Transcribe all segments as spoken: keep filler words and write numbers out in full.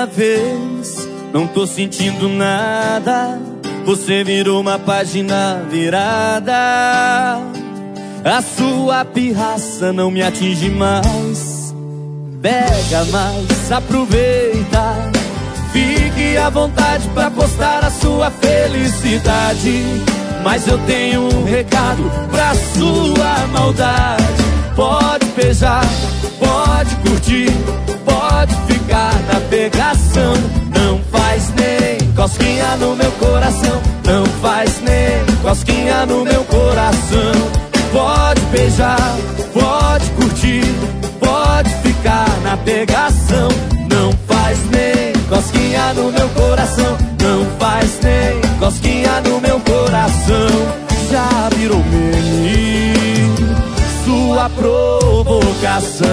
primeira vez, não tô sentindo nada. Você virou uma página virada. A sua pirraça não me atinge mais. Pega mais, aproveita. Fique à vontade pra postar a sua felicidade. Mas eu tenho um recado pra sua maldade. Pode beijar, pode curtir, pode ficar na pegação. Não faz nem cosquinha no meu coração. Não faz nem cosquinha no meu coração. Pode beijar, pode curtir, pode ficar na pegação. Não faz nem cosquinha no meu coração. Não faz nem cosquinha no meu coração. Já virou meme sua provocação.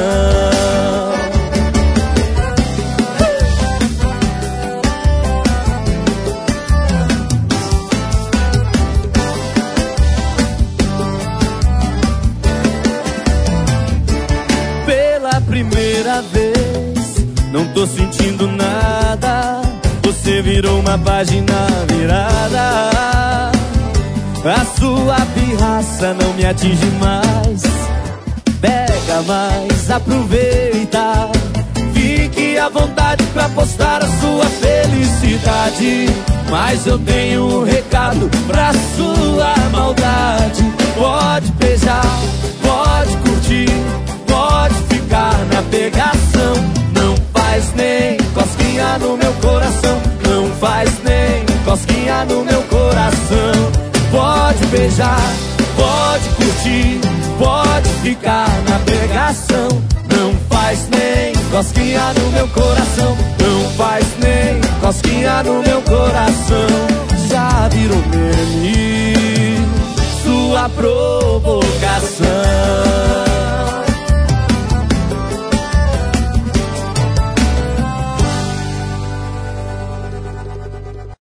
Pela primeira vez, não tô sentindo nada. Você virou uma página virada. A sua pirraça não me atinge mais. Pega mais, aproveita. Fique à vontade pra postar a sua felicidade. Mas eu tenho um recado pra sua maldade. Pode beijar, pode curtir, pode ficar na pegação. Não faz nem cosquinha no meu coração. Não faz nem cosquinha no meu coração. Pode beijar, pode curtir, pode ficar na pegação. Não faz nem cosquinha no meu coração. Não faz nem cosquinha no meu coração. Já virou meme sua provocação.